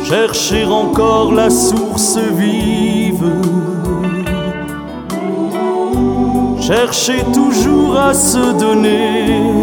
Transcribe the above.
chercher encore la source vive, chercher toujours à se donner